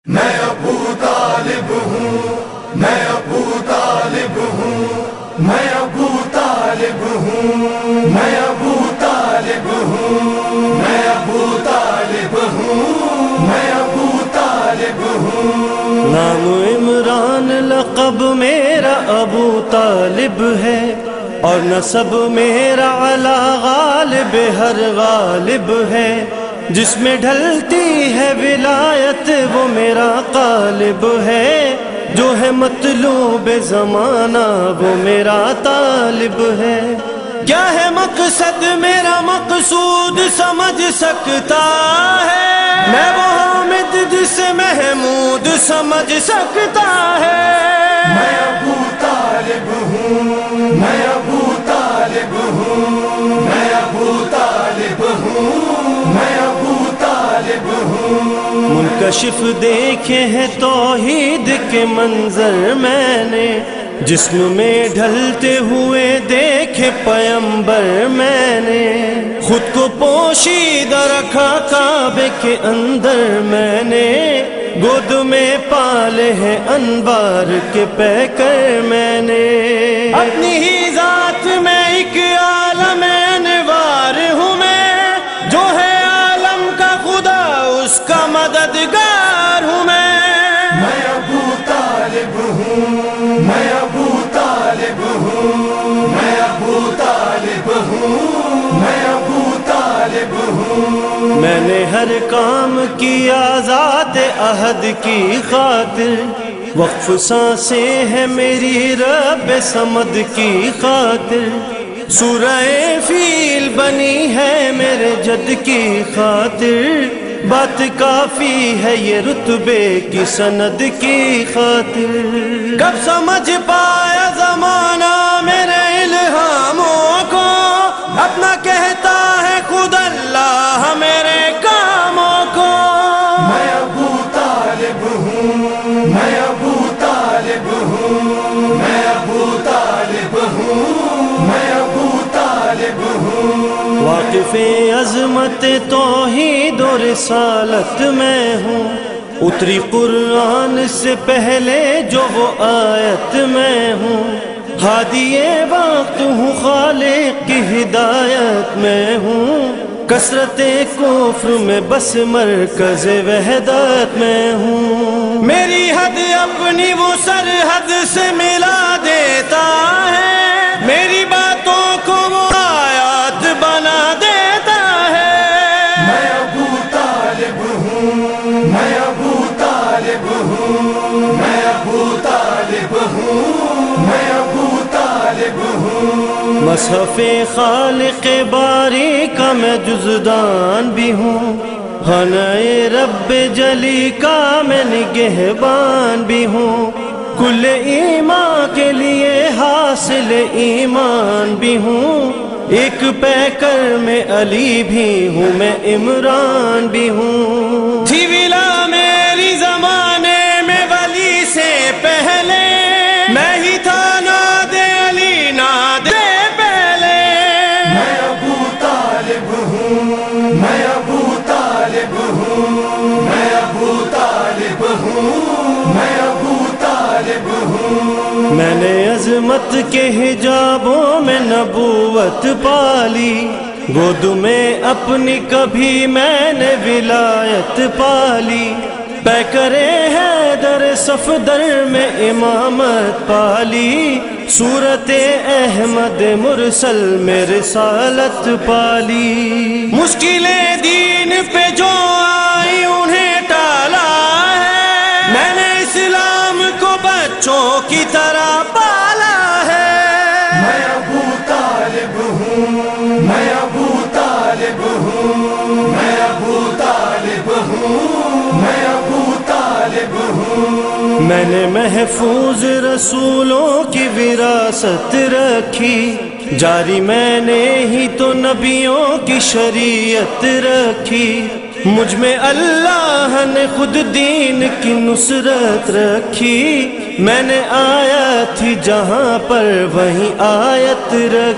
میں ابو طالب ہوں، میں ابو طالب ہوں، میں ابو طالب ہوں، میں ابو طالب ہوں، میں ابو طالب ہوں، میں ابو طالب ہوں۔ نام عمران لقب میرا ابو طالب ہے، اور نسب میرا علی غالب ہر غالب ہے۔ جس میں ڈھلتی ہے ولایت وہ میرا غالب ہے، جو ہے مطلوب زمانہ وہ میرا طالب ہے۔ کیا ہے مقصد میرا مقصود سمجھ سکتا ہے، میں وہ حامد جسے محمود سمجھ سکتا ہے۔ میں ابو طالب ہوں، میں ابو طالب ہوں، میں ابو طالب ہوں، میں ابو طالب ہوں۔ منکشف دیکھے ہیں توحید کے منظر میں نے، جسم میں ڈھلتے ہوئے دیکھے پیمبر میں نے۔ خود کو پوشیدہ رکھا کعبے کے اندر میں نے، گود میں پالے ہیں انوار کے پیکر میں نے۔ اپنی ہی ذات میں ایک عالم انوار ہوں میں، جو ہے عالم کا خدا اس کا مددگار ہوں میں۔ میں ابو طالب ہوں، میں ابو طالب ہوں، میں ابو طالب ہوں، میں ابو طالب ہوں۔ میں نے ہر کام کیا ذات عہد کی خاطر، وقف سانسیں ہیں میری رب صمد کی خاطر۔ سورہ فیل بنی ہے میرے جد کی خاطر، بات کافی ہے یہ رتبے کی سند کی خاطر۔ کب سمجھ پایا زمانہ میرے الہاموں کو، اپنا کہتا ہے خود اللہ میرے کاموں کو۔ میں ابو طالب ہوں، میں ابو طالب ہوں، میں ابو طالب ہوں، میں ابو طالب ہوں۔ واقف عظمت توحید و رسالت میں ہوں، اتری قرآن سے پہلے جو وہ آیت میں ہوں۔ ہادی وقت ہوں، خالق کی ہدایت میں ہوں، کثرت کفر میں بس مرکز وحدت میں ہوں۔ میری حد اپنی وہ سرحد سے ملا دیتا ہے، میری باتوں کو وہ آیات بنا دیتا ہے۔ میں ابو طالب ہوں، میں ابو طالب ہوں، میں ابو طالب ہوں، میں ابو طالب ہوں۔ مصحف خالق باری کا میں جزدان بھی ہوں، خانۂ رب جلی کا میں نگہبان بھی ہوں۔ کل ایمان کے لیے حاصل ایمان بھی ہوں، ایک پیکر میں علی بھی ہوں، میں عمران بھی ہوں۔ تھی ولا میری زمانے میں ولی سے پہلے، میں ہی تھا ناد علی ناد پہلے۔ میں ابو طالب ہوں، میں ابو طالب ہوں، میں ابو طالب ہوں، میں ابو طالب ہوں۔ میں نے عظمت کے حجابوں میں نبوت پالی، گود میں اپنی کبھی میں نے ولایت پالی۔ پیکرے حیدر صفدر میں امامت پالی، صورت احمد مرسل میں رسالت پالی۔ مشکلیں دین پہ جو آئی انہیں ٹالا ہے، میں نے اسلام کو بچوں کی طرح پالا ہے۔ میں ابو طالب ہوں، میں ابو طالب ہوں، میں ابو طالب ہوں، میں ابو طالب ہوں۔ میں نے محفوظ رسولوں کی وراثت رکھی، جاری میں نے ہی تو نبیوں کی شریعت رکھی۔ مجھ میں اللہ نے خود دین کی نصرت رکھی، میں نے آیت تھی جہاں پر وہیں آیت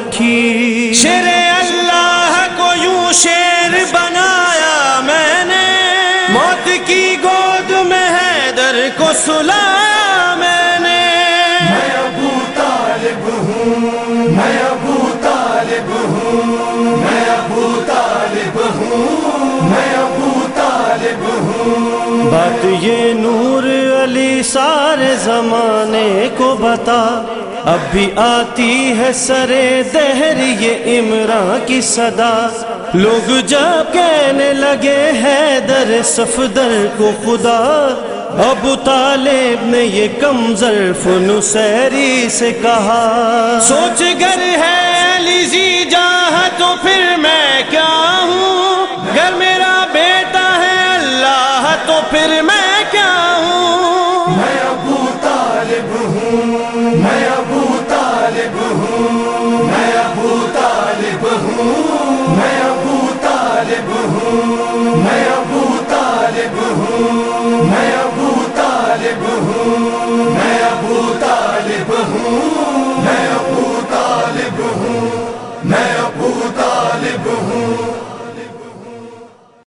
رکھی۔ شیر اللہ کو یوں شیر بنایا میں نے، موت کی گود میں ہے کو سلایا میں نے. میں ابو طالب ہوں، میں ابو طالب ہوں، میں ابو طالب ہوں، میں ابو طالب ہوں. بات یہ نور علی سارے زمانے کو بتا، اب بھی آتی ہے سرے دہر یہ عمران کی صدا. لوگ جب کہنے لگے حیدر صفدر کو خدا، ابو طالب نے یہ کم ظرف نصیری سے کہا. سوچ گر ہے علی زی جہاں تو پھر میں